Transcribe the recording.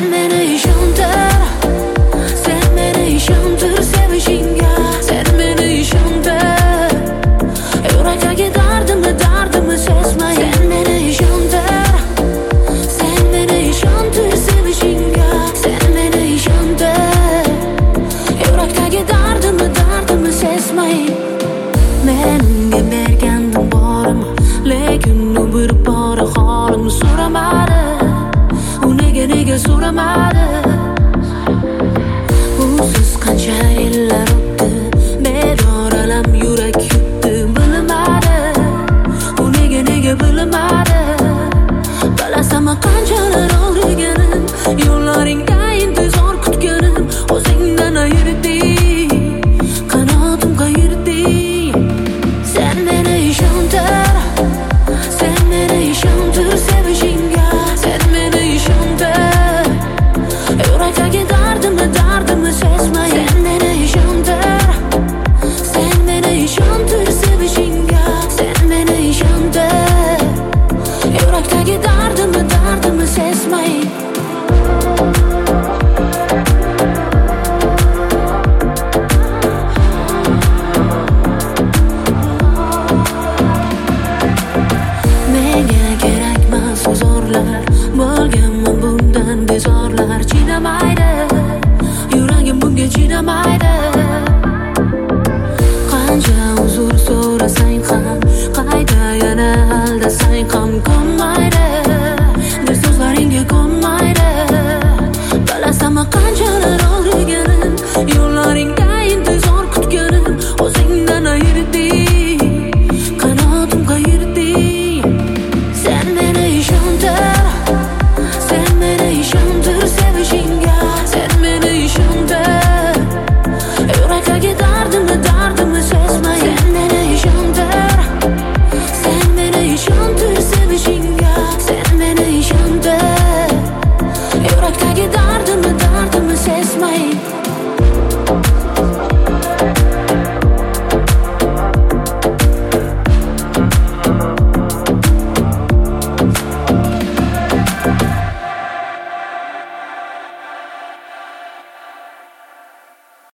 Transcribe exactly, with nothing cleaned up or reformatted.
Sen meni ishontir, sen meni ishontir sevishingga. Sen meni ishontir, yurakdagi dardimni dardimni sezmay. Sen meni ishontir, sen meni ishontir sevishingga. Sen meni ishontir, yurakdagi dardimni dardimni sezmay. Men unga bergandim borimni, lekin u bir bora holimni so'ramadi. U nega nega so'ramadi? Usiz qancha yillar o'tdi, bedor alam yurak yutdi. Bilmadi, u nega nega bilmadi? Bilasanmi qanchalar og'riganim, yo'llaringda intizor kutganim. O'zingdan ayırding, qanotim qayerding? Sen meni ishontir, sen meni ishontir sevishingga. Sen meni ishontir, yurakdagi